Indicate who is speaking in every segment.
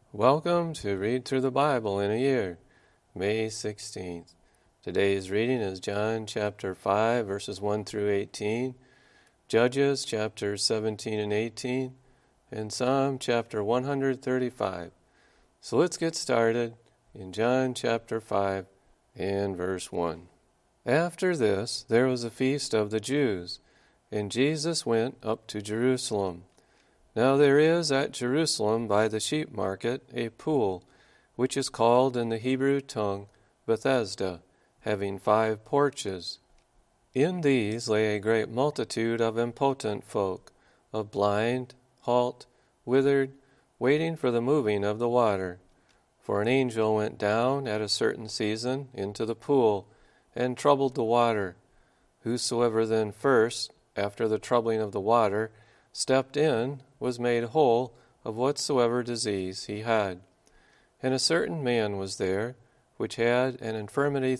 Speaker 1: Welcome to Read Through the Bible in a Year, May 16th. Today's reading is John chapter 5, verses 1 through 18, Judges chapters 17 and 18, and Psalm chapter 135. So let's get started in John chapter 5 and verse 1. After this, there was a feast of the Jews, and Jesus went up to Jerusalem. Now there is at Jerusalem by the sheep market a pool, which is called in the Hebrew tongue Bethesda, having 5 porches. In these lay a great multitude of impotent folk, of blind, halt, withered, waiting for the moving of the water. For an angel went down at a certain season into the pool, and troubled the water. Whosoever then first, after the troubling of the water, stepped in, was made whole of whatsoever disease he had. And a certain man was there, which had an infirmity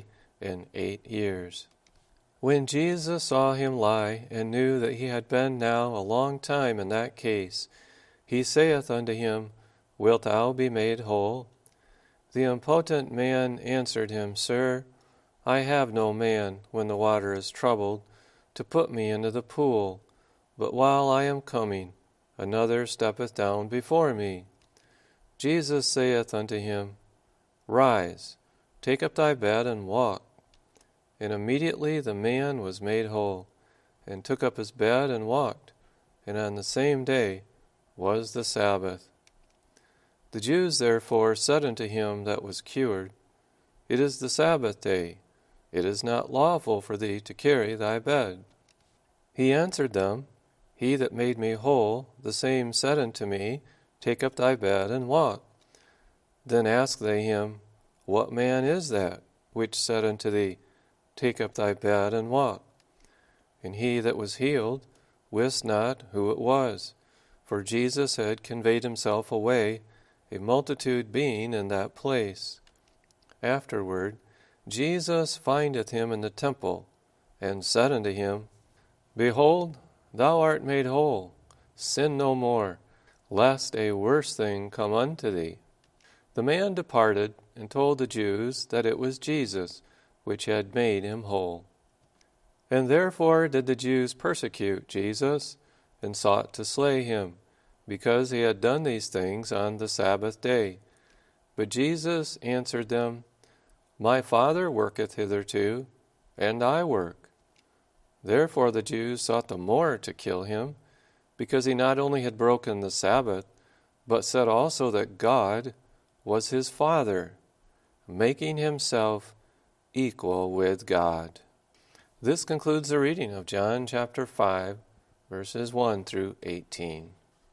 Speaker 1: 38 years. When Jesus saw him lie, and knew that he had been now a long time in that case, he saith unto him, Wilt thou be made whole? The impotent man answered him, Sir, I have no man, when the water is troubled, to put me into the pool. But while I am coming, another steppeth down before me. Jesus saith unto him, Rise, take up thy bed, and walk. And immediately the man was made whole, and took up his bed and walked. And on the same day was the Sabbath. The Jews therefore said unto him that was cured, It is the Sabbath day. It is not lawful for thee to carry thy bed. He answered them, He that made me whole, the same said unto me, Take up thy bed and walk. Then asked they him, What man is that which said unto thee, Take up thy bed and walk? And he that was healed wist not who it was, for Jesus had conveyed himself away, a multitude being in that place. Afterward Jesus findeth him in the temple, and said unto him, Behold, thou art made whole. Sin no more, lest a worse thing come unto thee. The man departed, and told the Jews that it was Jesus which had made him whole. And therefore did the Jews persecute Jesus, and sought to slay him, because he had done these things on the Sabbath day. But Jesus answered them, My Father worketh hitherto, and I work. Therefore the Jews sought the more to kill him, because he not only had broken the Sabbath, but said also that God was his Father, making himself equal with God. This concludes the reading of John chapter 5, verses 1 through 18.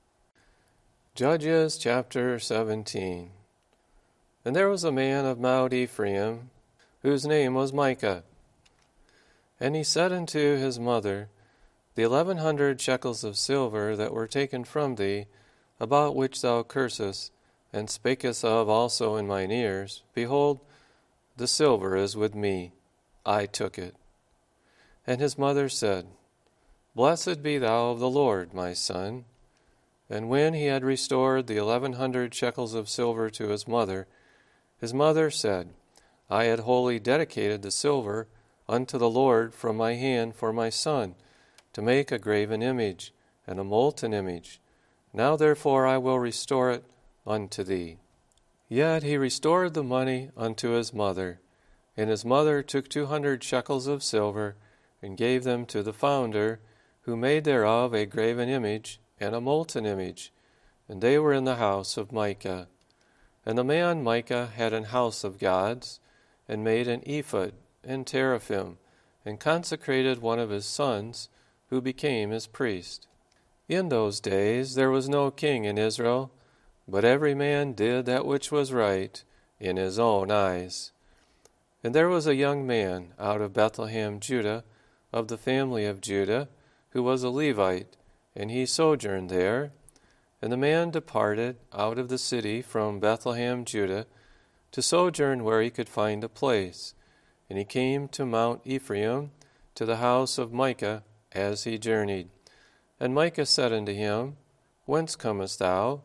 Speaker 1: Judges chapter 17. And there was a man of Mount Ephraim, whose name was Micah. And he said unto his mother, The 1100 shekels of silver that were taken from thee, about which thou cursest, and spakest of also in mine ears, behold, the silver is with me, I took it. And his mother said, Blessed be thou of the Lord, my son. And when he had restored the 1100 shekels of silver to his mother said, I had wholly dedicated the silver unto the Lord from my hand for my son, to make a graven image and a molten image. Now therefore I will restore it unto thee. Yet he restored the money unto his mother, and his mother took 200 shekels of silver, and gave them to the founder, who made thereof a graven image and a molten image, and they were in the house of Micah. And the man Micah had an house of gods, and made an ephod and teraphim, and consecrated one of his sons, who became his priest. In those days there was no king in Israel, but every man did that which was right in his own eyes. And there was a young man out of Bethlehem, Judah, of the family of Judah, who was a Levite, and he sojourned there. And the man departed out of the city from Bethlehem, Judah, to sojourn where he could find a place. And he came to Mount Ephraim, to the house of Micah, as he journeyed. And Micah said unto him, Whence comest thou?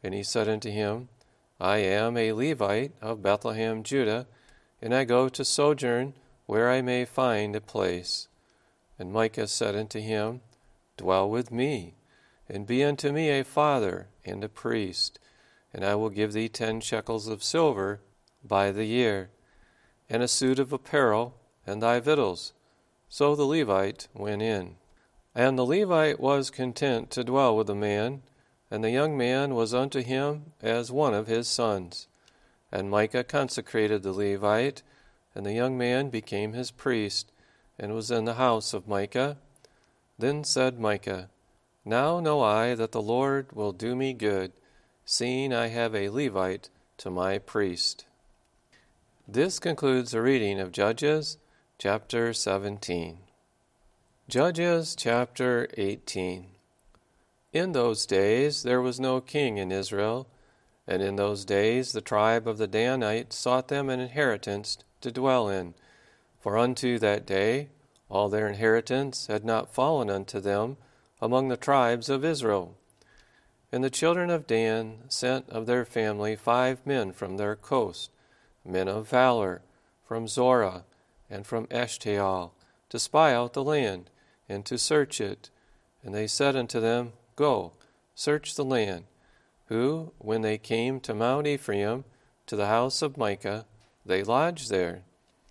Speaker 1: And he said unto him, I am a Levite of Bethlehem, Judah, and I go to sojourn where I may find a place. And Micah said unto him, Dwell with me, and be unto me a father and a priest, and I will give thee 10 shekels of silver by the year, and a suit of apparel, and thy victuals. So the Levite went in. And the Levite was content to dwell with the man, and the young man was unto him as one of his sons. And Micah consecrated the Levite, and the young man became his priest, and was in the house of Micah. Then said Micah, Now know I that the Lord will do me good, seeing I have a Levite to my priest. This concludes the reading of Judges chapter 17. Judges chapter 18. In those days there was no king in Israel, and in those days the tribe of the Danites sought them an inheritance to dwell in. For unto that day all their inheritance had not fallen unto them among the tribes of Israel. And the children of Dan sent of their family 5 men from their coast, men of valor, from Zorah and from Eshtaol, to spy out the land, and to search it. And they said unto them, Go, search the land. Who, when they came to Mount Ephraim, to the house of Micah, they lodged there.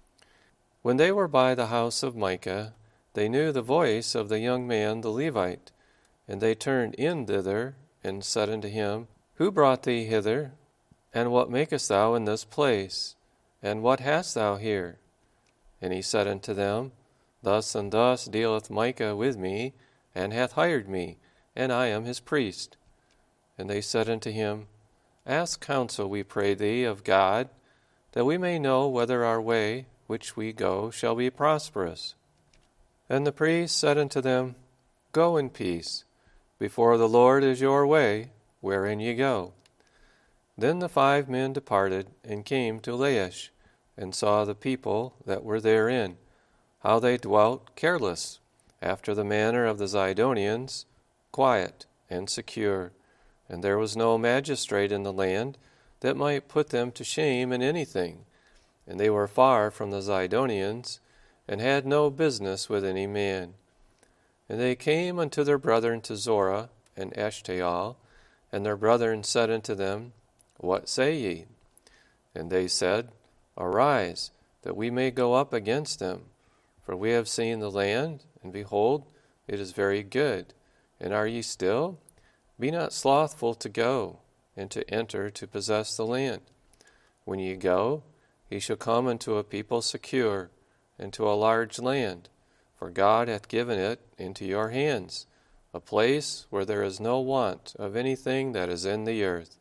Speaker 1: When they were by the house of Micah, they knew the voice of the young man the Levite, and they turned in thither, and said unto him, Who brought thee hither? And what makest thou in this place? And what hast thou here? And he said unto them, Thus and thus dealeth Micah with me, and hath hired me, and I am his priest. And they said unto him, Ask counsel, we pray thee, of God, that we may know whether our way which we go shall be prosperous. And the priest said unto them, Go in peace. Before the Lord is your way, wherein ye go. Then the 5 men departed, and came to Laish, and saw the people that were therein, how they dwelt careless, after the manner of the Zidonians, quiet and secure. And there was no magistrate in the land that might put them to shame in anything. And they were far from the Zidonians, and had no business with any man. And they came unto their brethren to Zorah and Eshtaol, and their brethren said unto them, What say ye? And they said, Arise, that we may go up against them. For we have seen the land, and behold, it is very good. And are ye still? Be not slothful to go, and to enter to possess the land. When ye go, ye shall come unto a people secure, and to a large land, for God hath given it into your hands, a place where there is no want of anything that is in the earth.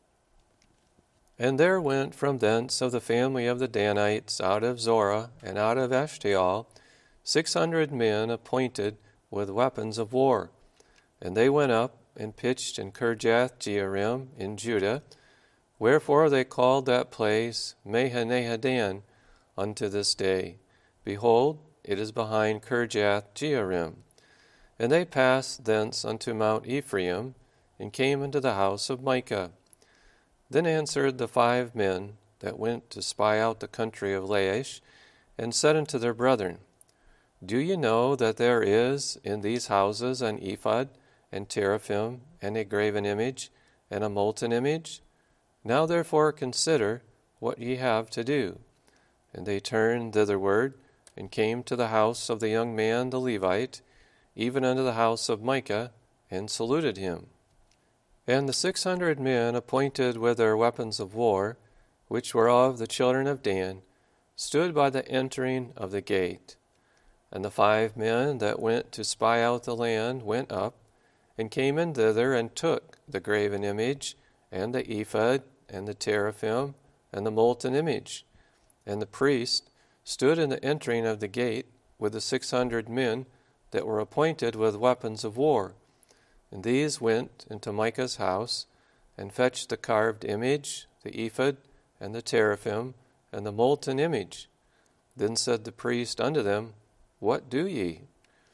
Speaker 1: And there went from thence of the family of the Danites out of Zorah and out of Eshtaol 600 men appointed with weapons of war. And they went up and pitched in Kirjath-jearim in Judah, wherefore they called that place Mahaneh-dan unto this day. Behold, it is behind Kirjath-jearim. And they passed thence unto Mount Ephraim, and came into the house of Micah. Then answered the 5 men that went to spy out the country of Laish, and said unto their brethren, Do ye know that there is in these houses an ephod, and teraphim, and a graven image, and a molten image? Now therefore consider what ye have to do. And they turned thitherward, and came to the house of the young man the Levite, even unto the house of Micah, and saluted him. And the 600 men appointed with their weapons of war, which were of the children of Dan, stood by the entering of the gate. And the 5 men that went to spy out the land went up, and came in thither, and took the graven image, and the ephod, and the teraphim, and the molten image. And the priest stood in the entering of the gate with the 600 men that were appointed with weapons of war. And these went into Micah's house, and fetched the carved image, the ephod, and the teraphim, and the molten image. Then said the priest unto them, What do ye?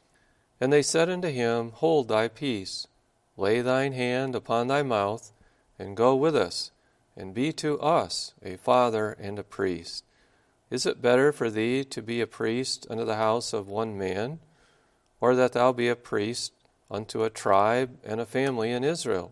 Speaker 1: And they said unto him, Hold thy peace, lay thine hand upon thy mouth, and go with us, and be to us a father and a priest. Is it better for thee to be a priest unto the house of one man, or that thou be a priest unto a tribe and a family in Israel?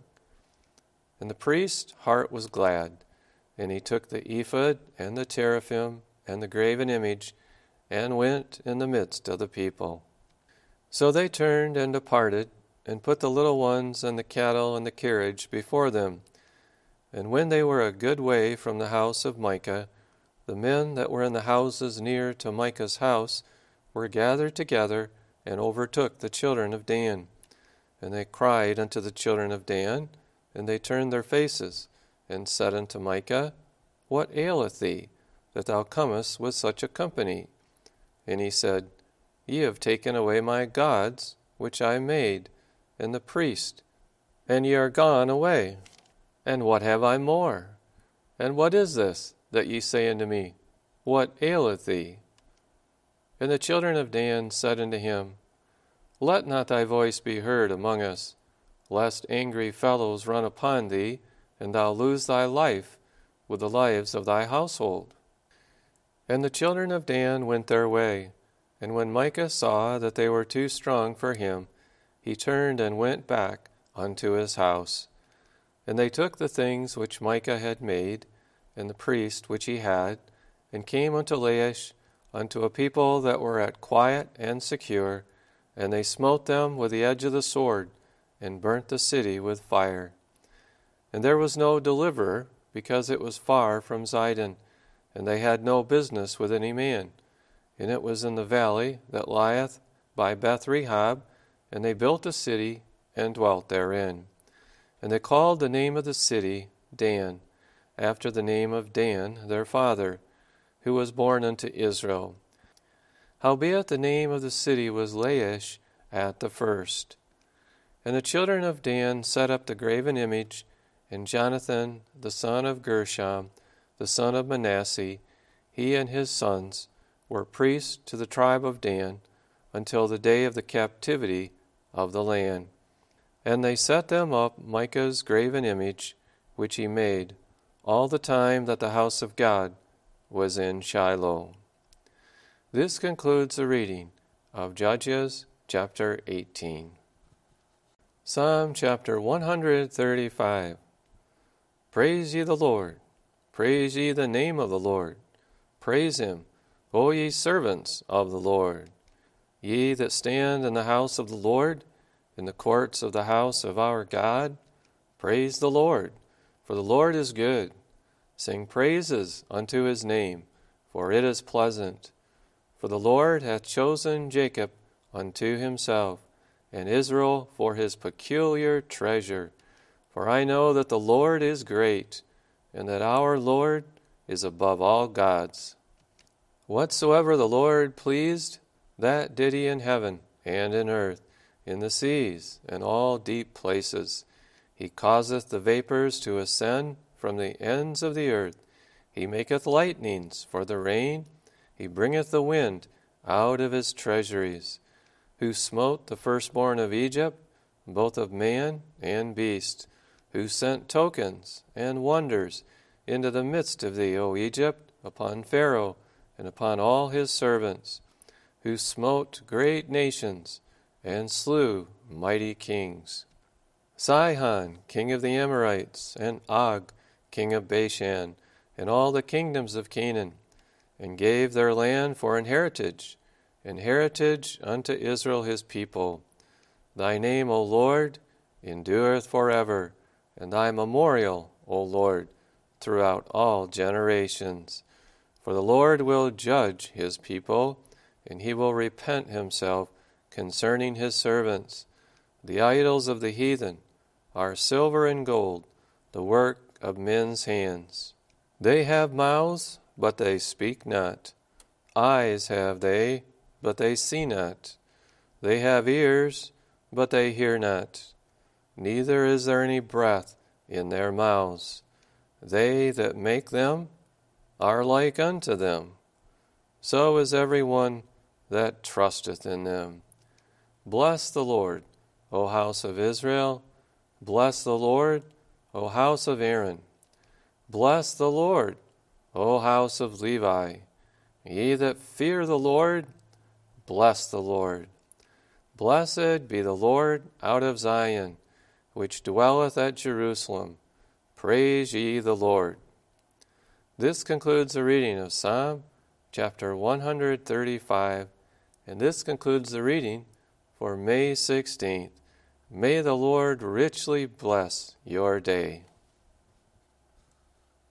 Speaker 1: And the priest's heart was glad, and he took the ephod and the teraphim and the graven image, and went in the midst of the people. So they turned and departed, and put the little ones and the cattle and the carriage before them. And when they were a good way from the house of Micah, the men that were in the houses near to Micah's house were gathered together, and overtook the children of Dan. And they cried unto the children of Dan, and they turned their faces, and said unto Micah, What aileth thee, that thou comest with such a company? And he said, Ye have taken away my gods, which I made, and the priest, and ye are gone away. And what have I more? And what is this that ye say unto me, What aileth thee? And the children of Dan said unto him, Let not thy voice be heard among us, lest angry fellows run upon thee, and thou lose thy life with the lives of thy household. And the children of Dan went their way, and when Micah saw that they were too strong for him, he turned and went back unto his house. And they took the things which Micah had made, and the priest which he had, and came unto Laish, unto a people that were at quiet and secure, and they smote them with the edge of the sword, and burnt the city with fire. And there was no deliverer, because it was far from Zidon, and they had no business with any man. And it was in the valley that lieth by Beth Rehob, and they built a city, and dwelt therein. And they called the name of the city Dan, after the name of Dan their father, who was born unto Israel. Howbeit the name of the city was Laish at the first. And the children of Dan set up the graven image, and Jonathan the son of Gershom, the son of Manasseh, he and his sons, were priests to the tribe of Dan, until the day of the captivity of the land. And they set them up Micah's graven image, which he made, all the time that the house of God was in Shiloh. This concludes the reading of Judges chapter 18. Psalm chapter 135. Praise ye the Lord. Praise ye the name of the Lord. Praise him, O ye servants of the Lord. Ye that stand in the house of the Lord, in the courts of the house of our God, praise the Lord, for the Lord is good. Sing praises unto his name, for it is pleasant. For the Lord hath chosen Jacob unto himself, and Israel for his peculiar treasure. For I know that the Lord is great, and that our Lord is above all gods. Whatsoever the Lord pleased, that did he in heaven and in earth, in the seas and all deep places. He causeth the vapors to ascend from the ends of the earth. He maketh lightnings for the rain. He bringeth the wind out of his treasuries. Who smote the firstborn of Egypt, both of man and beast. Who sent tokens and wonders into the midst of thee, O Egypt, upon Pharaoh and upon all his servants. Who smote great nations and slew mighty kings. Sihon, king of the Amorites, and Og, king of Bashan, and all the kingdoms of Canaan, and gave their land for an heritage unto Israel his people. Thy name, O Lord, endureth forever, and thy memorial, O Lord, throughout all generations. For the Lord will judge his people, and he will repent himself concerning his servants. The idols of the heathen are silver and gold, the work of men's hands. They have mouths, but they speak not. Eyes have they, but they see not. They have ears, but they hear not. Neither is there any breath in their mouths. They that make them are like unto them. So is every one that trusteth in them. Bless the Lord, O house of Israel. Bless the Lord, O house of Aaron. Bless the Lord, O house of Levi. Ye that fear the Lord, bless the Lord. Blessed be the Lord out of Zion, which dwelleth at Jerusalem. Praise ye the Lord. This concludes the reading of Psalm chapter 135, and this concludes the reading for May 16th. May the Lord richly bless your day.